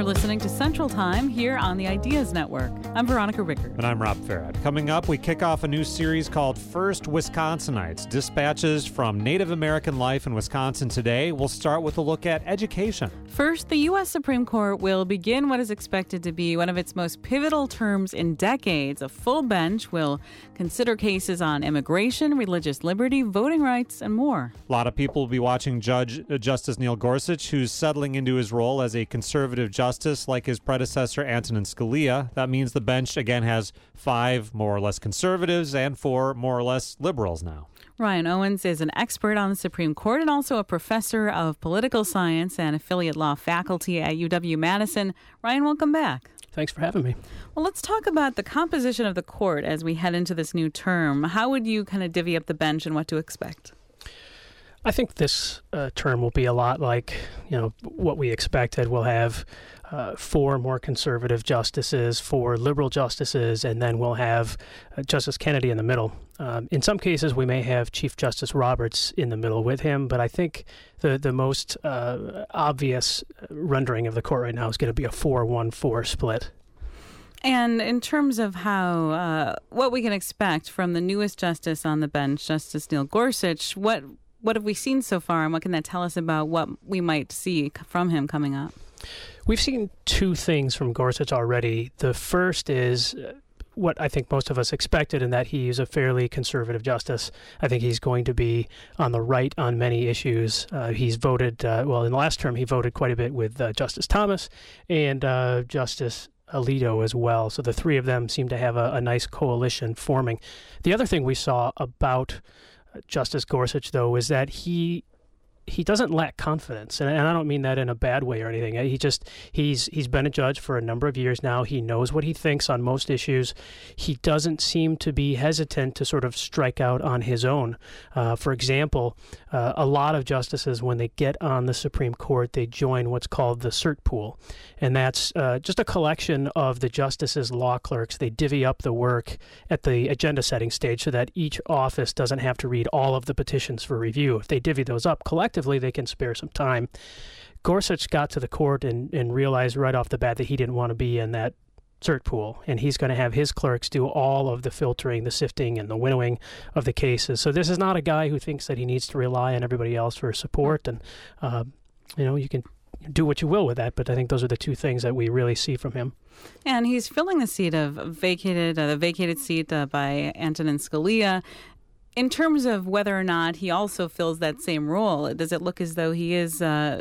You're listening to Central Time here on the Ideas Network. I'm Veronica Ricker. And I'm Rob Farad. Coming up, we kick off a new series called First Wisconsinites, dispatches from Native American life in Wisconsin today. We'll start with a look at education. First, the U.S. Supreme Court will begin what is expected to be one of its most pivotal terms in decades. A full bench will consider cases on immigration, religious liberty, voting rights, and more. A lot of people will be watching Justice Neil Gorsuch, who's settling into his role as a conservative justice like his predecessor Antonin Scalia. That means the bench again has 5 more or less conservatives and 4 more or less liberals now. Ryan Owens is an expert on the Supreme Court and also a professor of political science and affiliate law faculty at UW-Madison. Ryan, welcome back. Thanks for having me. Well, let's talk about the composition of the court as we head into this new term. How would you kind of divvy up the bench and what to expect? I think this term will be a lot like, what we expected. We'll have 4 more conservative justices, 4 liberal justices, and then we'll have Justice Kennedy in the middle. In some cases, we may have Chief Justice Roberts in the middle with him, but I think the most obvious rendering of the court right now is going to be a 4-1-4 split. And in terms of how what we can expect from the newest justice on the bench, Justice Neil Gorsuch, what have we seen so far, and what can that tell us about what we might see from him coming up? We've seen 2 things from Gorsuch already. The first is what I think most of us expected, in that he's a fairly conservative justice. I think he's going to be on the right on many issues. He's voted, in the last term, he voted quite a bit with Justice Thomas and Justice Alito as well. So the 3 of them seem to have a nice coalition forming. The other thing we saw about Justice Gorsuch, though, is that he doesn't lack confidence, and I don't mean that in a bad way or anything. He's been a judge for a number of years now. He knows what he thinks on most issues. He doesn't seem to be hesitant to sort of strike out on his own. For example, a lot of justices, when they get on the Supreme Court, they join what's called the cert pool, and that's just a collection of the justices' law clerks. They divvy up the work at the agenda setting stage so that each office doesn't have to read all of the petitions for review. If they divvy those up collectively, they can spare some time. Gorsuch got to the court and realized right off the bat that he didn't want to be in that cert pool, and he's going to have his clerks do all of the filtering, the sifting, and the winnowing of the cases. So this is not a guy who thinks that he needs to rely on everybody else for support, and you can do what you will with that, but I think those are the 2 things that we really see from him. And he's filling the seat of the vacated seat by Antonin Scalia. In terms of whether or not he also fills that same role, does it look as though he is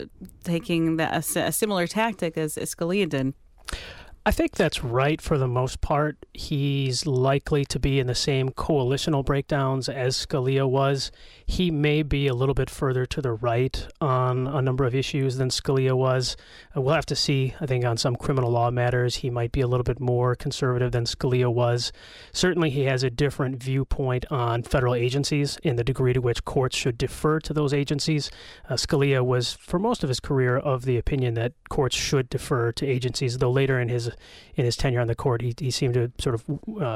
taking a similar tactic as Scalia did? I think that's right for the most part. He's likely to be in the same coalitional breakdowns as Scalia was. He may be a little bit further to the right on a number of issues than Scalia was. We'll have to see. I think on some criminal law matters, he might be a little bit more conservative than Scalia was. Certainly, he has a different viewpoint on federal agencies and the degree to which courts should defer to those agencies. Scalia was, for most of his career, of the opinion that courts should defer to agencies, though later in his tenure on the court, he seemed to sort of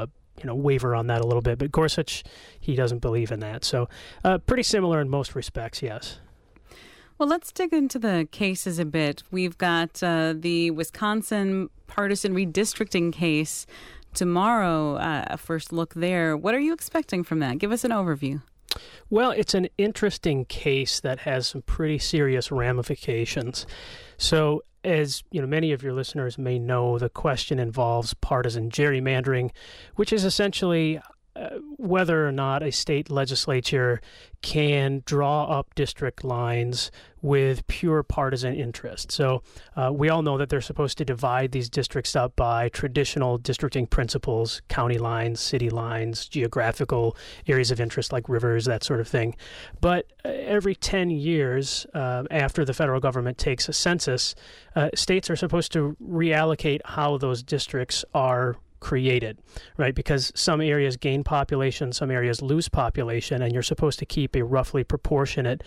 waver on that a little bit. But Gorsuch, he doesn't believe in that. So pretty similar in most respects, yes. Well, let's dig into the cases a bit. We've got the Wisconsin partisan redistricting case tomorrow, a first look there. What are you expecting from that? Give us an overview. Well, it's an interesting case that has some pretty serious ramifications. So, as many of your listeners may know, the question involves partisan gerrymandering, which is essentially whether or not a state legislature can draw up district lines with pure partisan interest. So we all know that they're supposed to divide these districts up by traditional districting principles, county lines, city lines, geographical areas of interest like rivers, that sort of thing. But every 10 years after the federal government takes a census, states are supposed to reallocate how those districts are created, right? Because some areas gain population, some areas lose population, and you're supposed to keep a roughly proportionate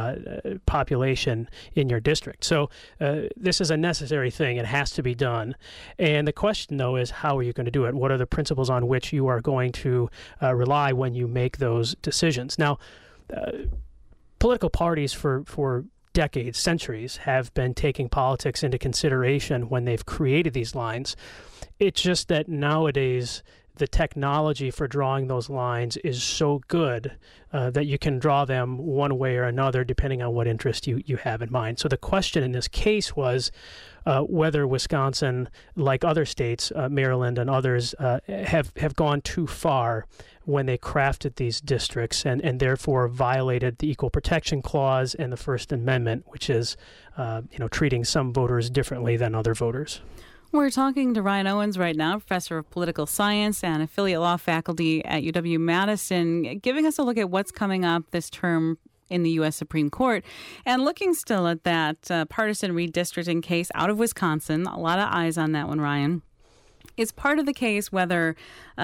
population in your district. So this is a necessary thing. It has to be done. And the question, though, is how are you going to do it? What are the principles on which you are going to rely when you make those decisions? Now, political parties for decades, centuries, have been taking politics into consideration when they've created these lines. It's just that nowadays the technology for drawing those lines is so good that you can draw them one way or another depending on what interest you have in mind. So the question in this case was whether Wisconsin, like other states, Maryland and others, have gone too far when they crafted these districts and therefore violated the Equal Protection Clause and the First Amendment, which is treating some voters differently than other voters. We're talking to Ryan Owens right now, professor of political science and affiliate law faculty at UW-Madison, giving us a look at what's coming up this term in the U.S. Supreme Court. And looking still at that partisan redistricting case out of Wisconsin, a lot of eyes on that one, Ryan. Is part of the case whether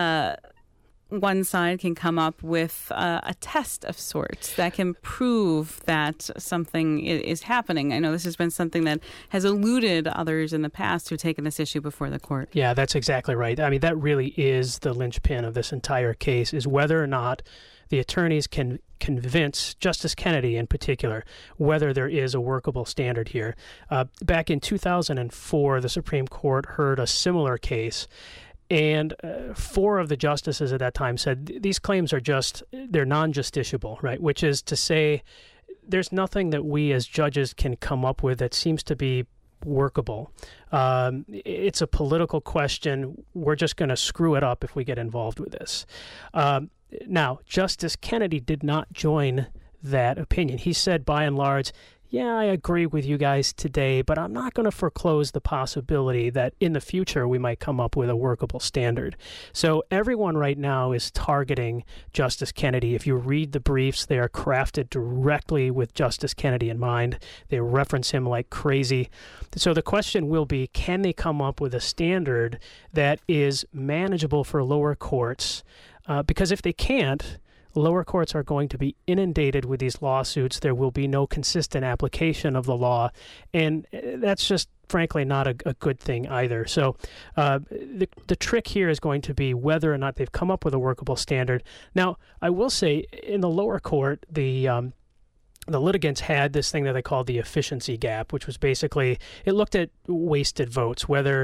one side can come up with a test of sorts that can prove that something is happening. I know this has been something that has eluded others in the past who've taken this issue before the court. Yeah, that's exactly right. I mean, that really is the linchpin of this entire case, is whether or not the attorneys can convince Justice Kennedy in particular whether there is a workable standard here. Back in 2004, the Supreme Court heard a similar case. And 4 of the justices at that time said these claims are they're non-justiciable, right? Which is to say there's nothing that we as judges can come up with that seems to be workable. It's a political question. We're just going to screw it up if we get involved with this. Now, Justice Kennedy did not join that opinion. He said, by and large, yeah, I agree with you guys today, but I'm not going to foreclose the possibility that in the future we might come up with a workable standard. So everyone right now is targeting Justice Kennedy. If you read the briefs, they are crafted directly with Justice Kennedy in mind. They reference him like crazy. So the question will be, can they come up with a standard that is manageable for lower courts? Because if they can't, lower courts are going to be inundated with these lawsuits. There will be no consistent application of the law, and that's just, frankly, not a good thing either. So the trick here is going to be whether or not they've come up with a workable standard. Now, I will say, in the lower court, the litigants had this thing that they called the efficiency gap, which was basically, it looked at wasted votes, whether,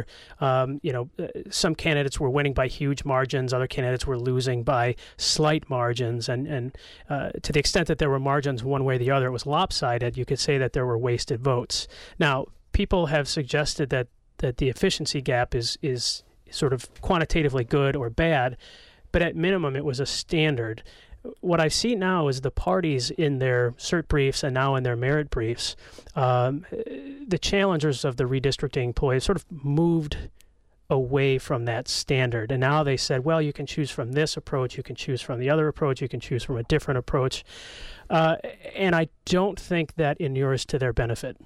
some candidates were winning by huge margins, other candidates were losing by slight margins. And to the extent that there were margins one way or the other, it was lopsided. You could say that there were wasted votes. Now, people have suggested that the efficiency gap is sort of quantitatively good or bad, but at minimum, it was a standard. What I see now is the parties in their cert briefs and now in their merit briefs, the challengers of the redistricting ploy sort of moved away from that standard. And now they said, well, you can choose from this approach, you can choose from the other approach, you can choose from a different approach. And I don't think that inures to their benefit.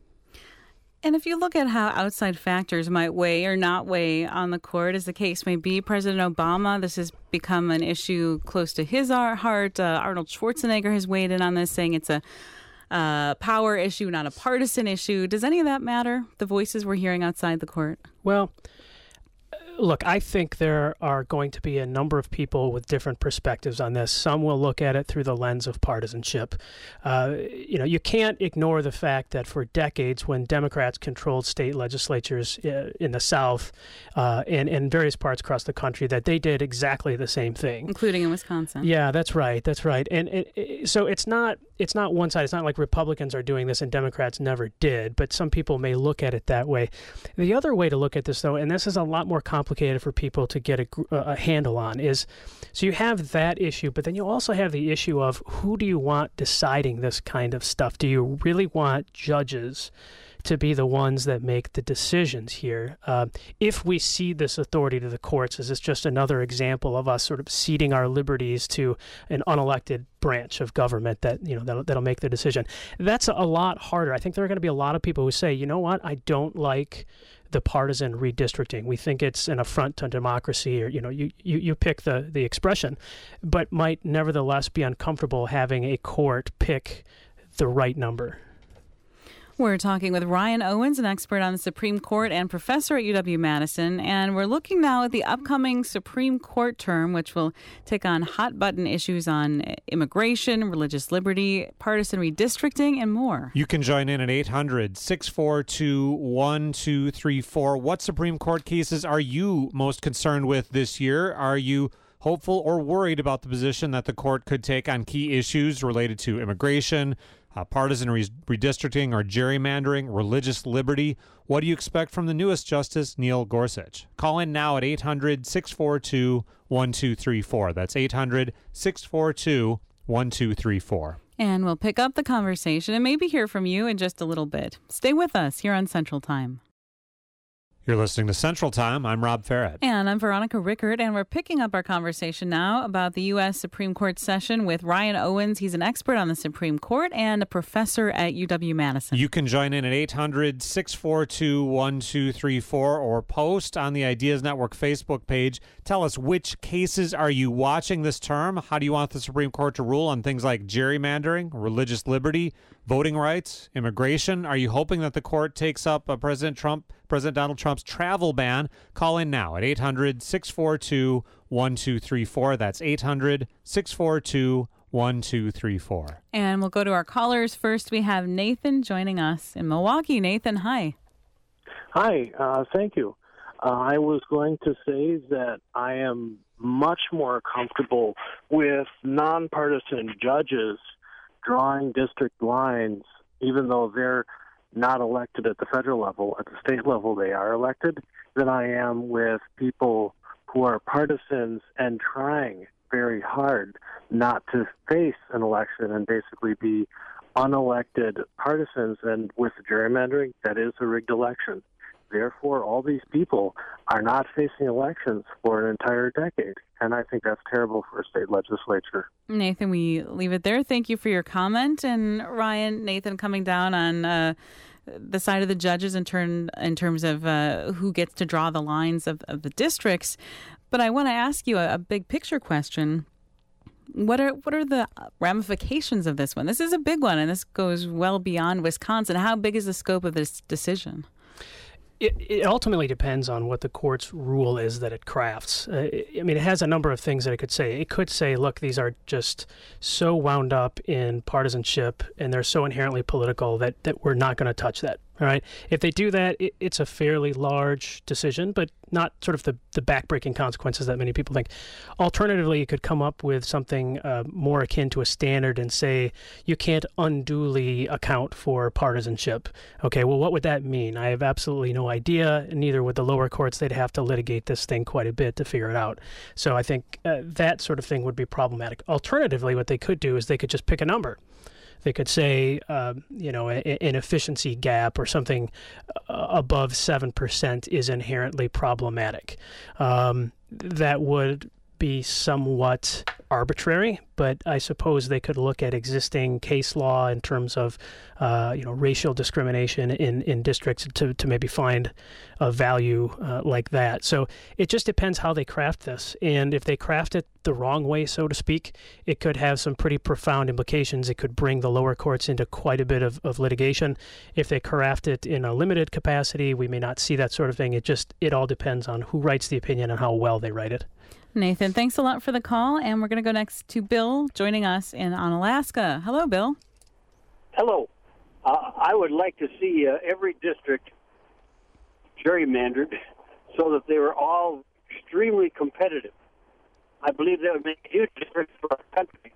And if you look at how outside factors might weigh or not weigh on the court, as the case may be, President Obama, this has become an issue close to his heart. Arnold Schwarzenegger has weighed in on this, saying it's a power issue, not a partisan issue. Does any of that matter, the voices we're hearing outside the court? Well, look, I think there are going to be a number of people with different perspectives on this. Some will look at it through the lens of partisanship. You can't ignore the fact that for decades, when Democrats controlled state legislatures in the South and in various parts across the country, that they did exactly the same thing, including in Wisconsin. Yeah, that's right. And so it's not one side. It's not like Republicans are doing this and Democrats never did. But some people may look at it that way. The other way to look at this, though, and this is a lot more complicated for people to get a handle on, is so you have that issue, but then you also have the issue of who do you want deciding this kind of stuff? Do you really want judges to be the ones that make the decisions here? If we cede this authority to the courts, is this just another example of us sort of ceding our liberties to an unelected branch of government that'll make the decision? That's a lot harder. I think there are going to be a lot of people who say, you know what, I don't like the partisan redistricting. We think it's an affront to democracy, or you pick the expression, but might nevertheless be uncomfortable having a court pick the right number. We're talking with Ryan Owens, an expert on the Supreme Court and professor at UW-Madison, and we're looking now at the upcoming Supreme Court term, which will take on hot-button issues on immigration, religious liberty, partisan redistricting, and more. You can join in at 800-642-1234. What Supreme Court cases are you most concerned with this year? Are you hopeful or worried about the position that the court could take on key issues related to immigration, partisan redistricting or gerrymandering, religious liberty? What do you expect from the newest Justice Neil Gorsuch? Call in now at 800-642-1234. That's 800-642-1234. And we'll pick up the conversation and maybe hear from you in just a little bit. Stay with us here on Central Time. You're listening to Central Time. I'm Rob Farrett. And I'm Veronica Rickert, and we're picking up our conversation now about the U.S. Supreme Court session with Ryan Owens. He's an expert on the Supreme Court and a professor at UW-Madison. You can join in at 800-642-1234 or post on the Ideas Network Facebook page. Tell us, which cases are you watching this term? How do you want the Supreme Court to rule on things like gerrymandering, religious liberty, voting rights, immigration? Are you hoping that the court takes up President Donald Trump's travel ban? Call in now at 800-642-1234. That's 800-642-1234. And we'll go to our callers first. We have Nathan joining us in Milwaukee. Nathan, hi. Hi, thank you. I was going to say that I am much more comfortable with nonpartisan judges drawing district lines, even though they're not elected at the federal level. At the state level, they are elected, than I am with people who are partisans and trying very hard not to face an election and basically be unelected partisans. And with gerrymandering, that is a rigged election. Therefore, all these people are not facing elections for an entire decade. And I think that's terrible for a state legislature. Nathan, we leave it there. Thank you for your comment. And Ryan, Nathan coming down on the side of the judges in terms of who gets to draw the lines of the districts. But I want to ask you a big picture question. What are the ramifications of this one? This is a big one, and this goes well beyond Wisconsin. How big is the scope of this decision? It ultimately depends on what the court's rule is that it crafts. It has a number of things that it could say. It could say, look, these are just so wound up in partisanship and they're so inherently political that we're not going to touch that. All right. If they do that, it's a fairly large decision, but not sort of the backbreaking consequences that many people think. Alternatively, it could come up with something more akin to a standard and say you can't unduly account for partisanship. Okay, well, what would that mean? I have absolutely no idea. Neither would the lower courts. They'd have to litigate this thing quite a bit to figure it out. So I think that sort of thing would be problematic. Alternatively, what they could do is they could just pick a number. They could say, an efficiency gap or something above 7% is inherently problematic. That would be somewhat arbitrary, but I suppose they could look at existing case law in terms of, racial discrimination in districts to maybe find a value like that. So it just depends how they craft this. And if they craft it the wrong way, so to speak, it could have some pretty profound implications. It could bring the lower courts into quite a bit of litigation. If they craft it in a limited capacity, we may not see that sort of thing. It all depends on who writes the opinion and how well they write it. Nathan, thanks a lot for the call. And we're going to go next to Bill joining us on Alaska. Hello, Bill. Hello. I would like to see every district gerrymandered so that they were all extremely competitive. I believe that would make a huge difference for our country.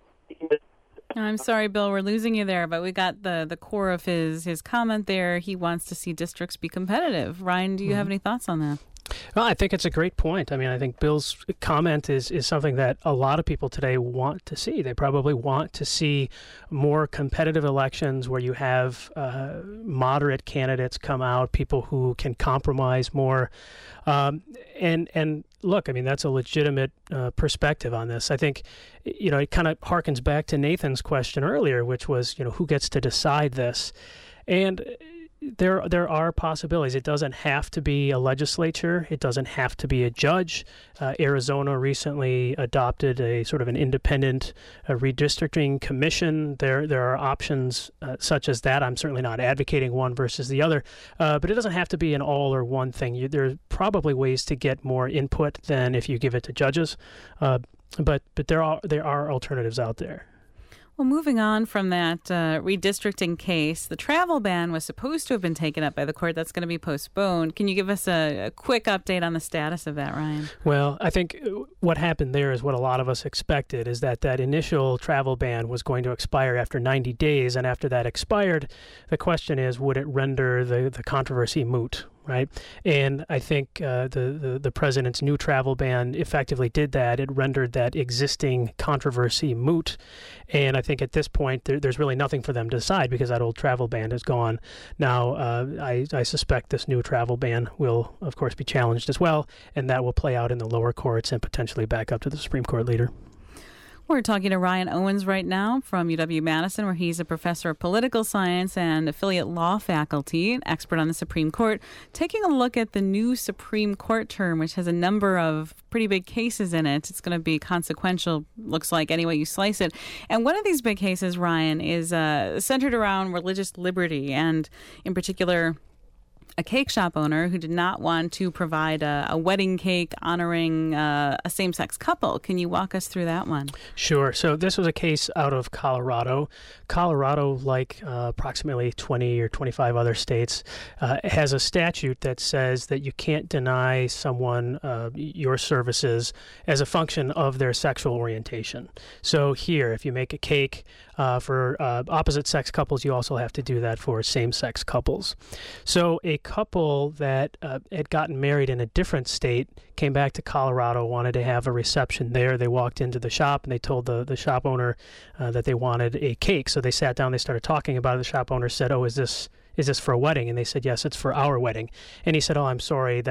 I'm sorry, Bill, we're losing you there, but we got the core of his comment there. He wants to see districts be competitive. Ryan, do you have any thoughts on that? Well, I think it's a great point. I think Bill's comment is something that a lot of people today want to see. They probably want to see more competitive elections where you have moderate candidates come out, people who can compromise more. And look, that's a legitimate perspective on this. I think, it kind of harkens back to Nathan's question earlier, which was, who gets to decide this? And there are possibilities. It doesn't have to be a legislature. It doesn't have to be a judge. Arizona recently adopted a sort of an independent redistricting commission. There are options such as that. I'm certainly not advocating one versus the other, but it doesn't have to be an all or one thing. There's probably ways to get more input than if you give it to judges, but there are alternatives out there. Well, moving on from that redistricting case, the travel ban was supposed to have been taken up by the court. That's going to be postponed. Can you give us a quick update on the status of that, Ryan? Well, I think what happened there is what a lot of us expected, is that initial travel ban was going to expire after 90 days. And after that expired, the question is, would it render the controversy moot? Right, and I think the president's new travel ban effectively did that. It rendered that existing controversy moot, and I think at this point there's really nothing for them to decide because that old travel ban is gone. Now, I suspect this new travel ban will, of course, be challenged as well, and that will play out in the lower courts and potentially back up to the Supreme Court later. We're talking to Ryan Owens right now from UW-Madison, where he's a professor of political science and affiliate law faculty, an expert on the Supreme Court, taking a look at the new Supreme Court term, which has a number of pretty big cases in it. It's going to be consequential, looks like, any way you slice it. And one of these big cases, Ryan, is centered around religious liberty, and in particular, a cake shop owner who did not want to provide a wedding cake honoring a same-sex couple. Can you walk us through that one? Sure. So this was a case out of Colorado. Colorado, like approximately 20 or 25 other states, has a statute that says that you can't deny someone your services as a function of their sexual orientation. So here, if you make a cake for opposite-sex couples, you also have to do that for same-sex couples. So a couple that had gotten married in a different state came back to Colorado, wanted to have a reception there. They walked into the shop and they told the shop owner that they wanted a cake. So they sat down, they started talking about it. The shop owner said, "Oh, is this for a wedding?" And they said, "Yes, it's for our wedding." And he said, "Oh, I'm sorry,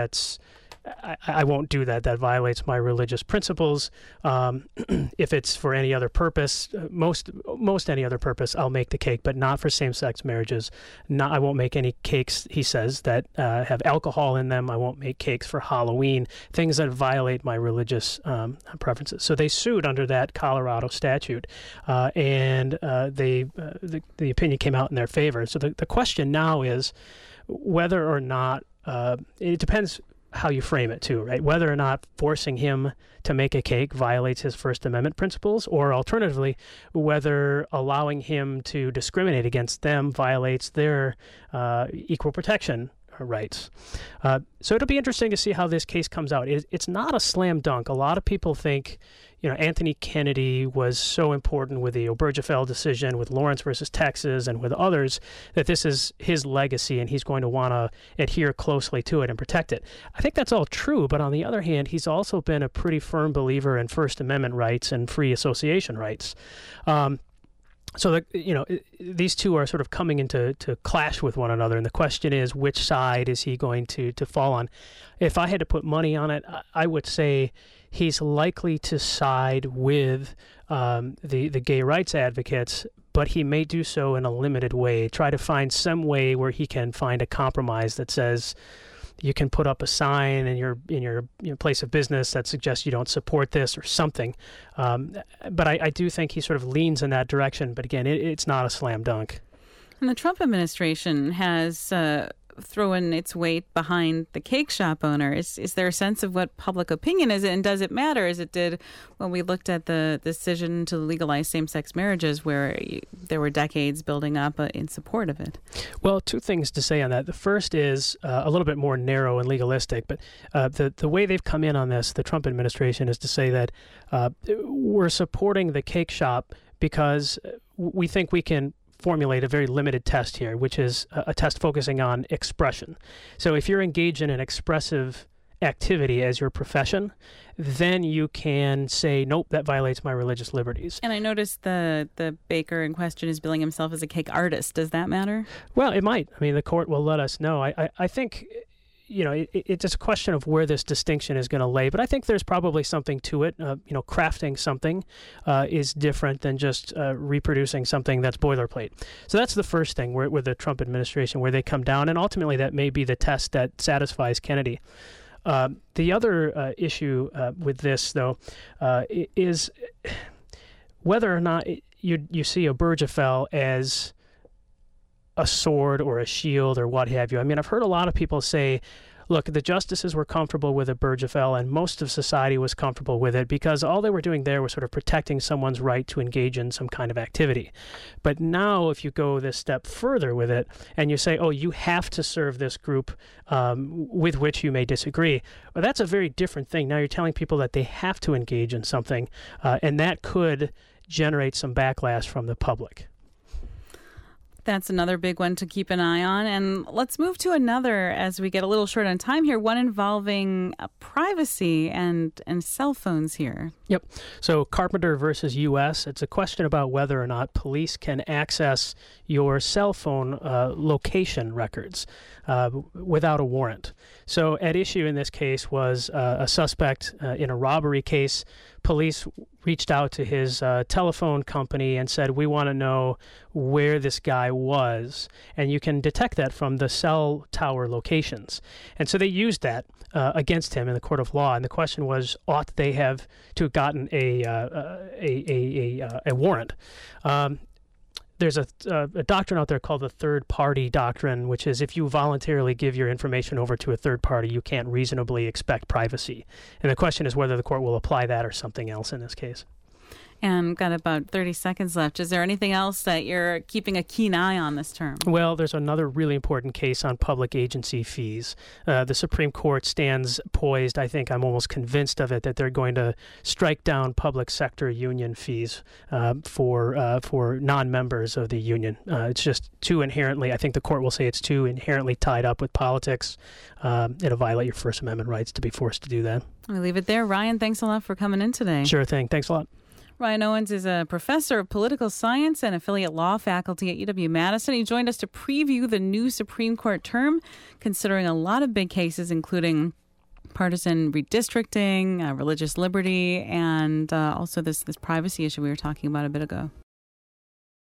I won't do that. That violates my religious principles. If it's for any other purpose, most any other purpose, I'll make the cake, but not for same-sex marriages. I won't make any cakes," he says, "that have alcohol in them. I won't make cakes for Halloween, things that violate my religious preferences." So they sued under that Colorado statute, and the opinion came out in their favor. So the question now is whether or not, it depends how you frame it too, right? Whether or not forcing him to make a cake violates his First Amendment principles, or alternatively, whether allowing him to discriminate against them violates their equal protection rights. So it'll be interesting to see how this case comes out. It's not a slam dunk. A lot of people think, Anthony Kennedy was so important with the Obergefell decision, with Lawrence versus Texas, and with others, that this is his legacy and he's going to want to adhere closely to it and protect it. I think that's all true, but on the other hand, he's also been a pretty firm believer in First Amendment rights and free association rights. So these two are sort of coming into clash with one another, and the question is, which side is he going to fall on? If I had to put money on it, I would say he's likely to side with the gay rights advocates, but he may do so in a limited way. Try to find some way where he can find a compromise that says you can put up a sign in your place of business that suggests you don't support this or something. But I do think he sort of leans in that direction. But again, it's not a slam dunk. And the Trump administration has thrown its weight behind the cake shop owner. Is there a sense of what public opinion is, and does it matter, as it did when we looked at the decision to legalize same-sex marriages, where there were decades building up in support of it? Well, two things to say on that. The first is a little bit more narrow and legalistic, but the way they've come in on this, the Trump administration, is to say that we're supporting the cake shop because we think we can formulate a very limited test here, which is a test focusing on expression. So if you're engaged in an expressive activity as your profession, then you can say, nope, that violates my religious liberties. And I noticed the baker in question is billing himself as a cake artist. Does that matter? Well, it might. I mean, the court will let us know. I think it's just a question of where this distinction is going to lay. But I think there's probably something to it. Crafting something is different than just reproducing something that's boilerplate. So that's the first thing with the Trump administration, where they come down, and ultimately that may be the test that satisfies Kennedy. The other issue with this, though, is whether or not you see Obergefell as a sword or a shield or what have you. I mean, I've heard a lot of people say, look, the justices were comfortable with Obergefell, and most of society was comfortable with it because all they were doing there was sort of protecting someone's right to engage in some kind of activity. But now if you go this step further with it and you say, oh, you have to serve this group with which you may disagree, well, that's a very different thing. Now you're telling people that they have to engage in something, and that could generate some backlash from the public. That's another big one to keep an eye on. And let's move to another as we get a little short on time here, one involving privacy and cell phones here. Yep. So Carpenter versus U.S., it's a question about whether or not police can access your cell phone location records without a warrant. So at issue in this case was a suspect in a robbery case. Police reached out to his telephone company and said, we want to know where this guy was. And you can detect that from the cell tower locations. And so they used that against him in the court of law. And the question was, ought they have to have gotten a warrant? There's a doctrine out there called the third-party doctrine, which is if you voluntarily give your information over to a third party, you can't reasonably expect privacy. And the question is whether the court will apply that or something else in this case. And got about 30 seconds left. Is there anything else that you're keeping a keen eye on this term? Well, there's another really important case on public agency fees. The Supreme Court stands poised. I think I'm almost convinced of it that they're going to strike down public sector union fees for non-members of the union. It's just too inherently, I think the court will say it's too inherently tied up with politics. It'll violate your First Amendment rights to be forced to do that. We'll leave it there. Ryan, thanks a lot for coming in today. Sure thing. Thanks a lot. Ryan Owens is a professor of political science and affiliate law faculty at UW-Madison. He joined us to preview the new Supreme Court term, considering a lot of big cases, including partisan redistricting, religious liberty, and also this privacy issue we were talking about a bit ago.